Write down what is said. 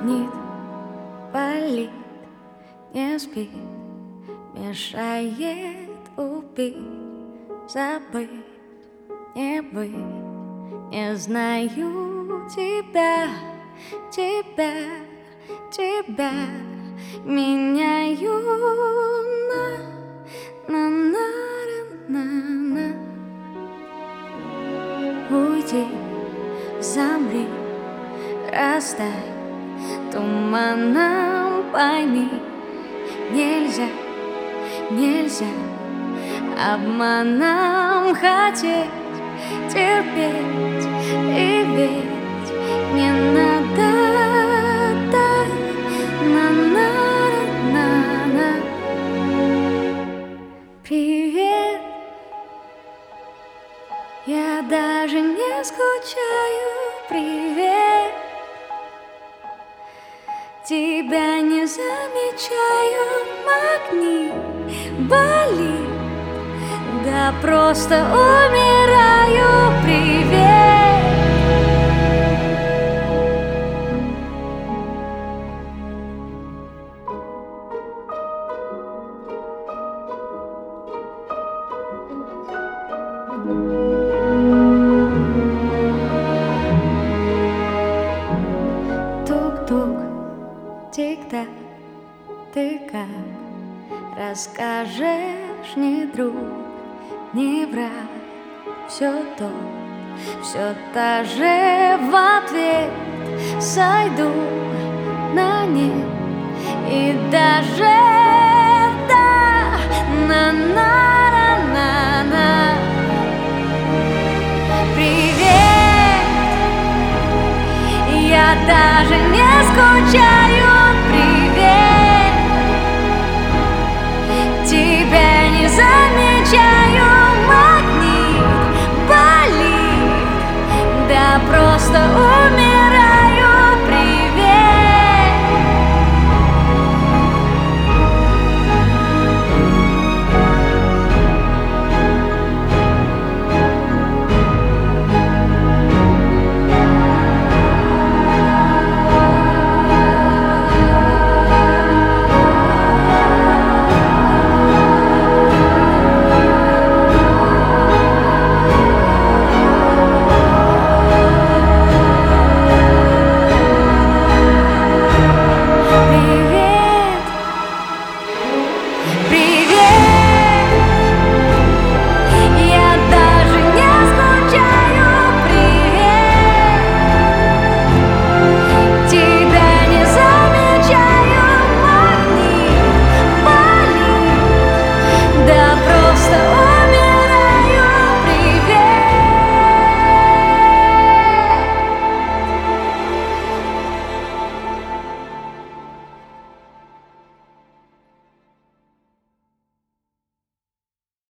Манит, болит, не спит, мешает убить, забыть, не быть. Не знаю тебя, меняю на. Уйди, замри, растай туманом, пойми, нельзя обманом хотеть, терпеть, и ведь не надо так, на. Привет, я даже не скучаю, привет, тебя не замечаю, магнит, болит, да просто умираю, привет. Тук-тук, тик-так, ты как расскажешь, не друг, не враг, все та же в ответ сойду на нет и даже да, на. Привет, я даже не скучаю.